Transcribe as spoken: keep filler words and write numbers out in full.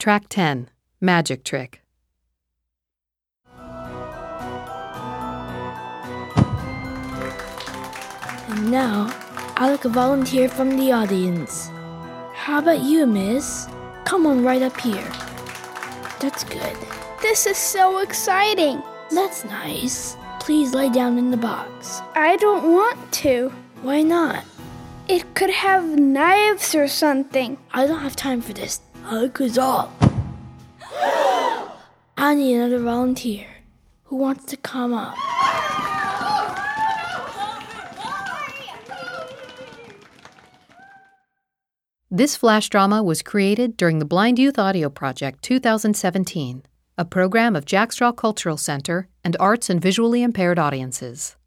Track ten, Magic Trick. And now, I'd like a volunteer from the audience. How about you, miss? Come on right up here. That's good. This is so exciting. That's nice. Please lay down in the box. I don't want to. Why not? It could have knives or something. I don't have time for this. Hug is all. I need another volunteer. Who wants to come up? This flash drama was created during the Blind Youth Audio Project two thousand seventeen, a program of Jack Straw Cultural Center and Arts and Visually Impaired Audiences.